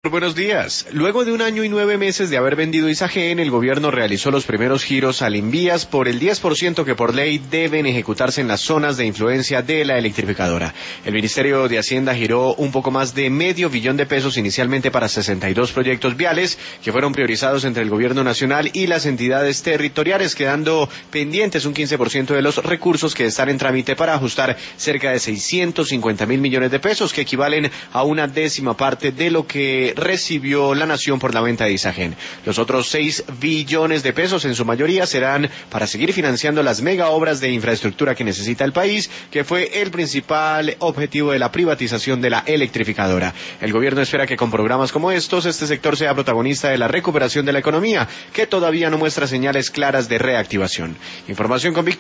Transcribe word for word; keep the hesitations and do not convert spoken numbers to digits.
Buenos días. Luego de un año y nueve meses de haber vendido Isagen, el gobierno realizó los primeros giros al Invías por el diez por ciento que por ley deben ejecutarse en las zonas de influencia de la electrificadora. El Ministerio de Hacienda giró un poco más de medio billón de pesos inicialmente para sesenta y dos proyectos viales que fueron priorizados entre el gobierno nacional y las entidades territoriales, quedando pendientes un quince por ciento de los recursos que están en trámite para ajustar cerca de seiscientos cincuenta mil millones de pesos, que equivalen a una décima parte de lo que recibió la nación por la venta de Isagen. Los otros seis billones de pesos, en su mayoría, serán para seguir financiando las mega obras de infraestructura que necesita el país, que fue el principal objetivo de la privatización de la electrificadora. El gobierno espera que con programas como estos, este sector sea protagonista de la recuperación de la economía, que todavía no muestra señales claras de reactivación. Información con Víctor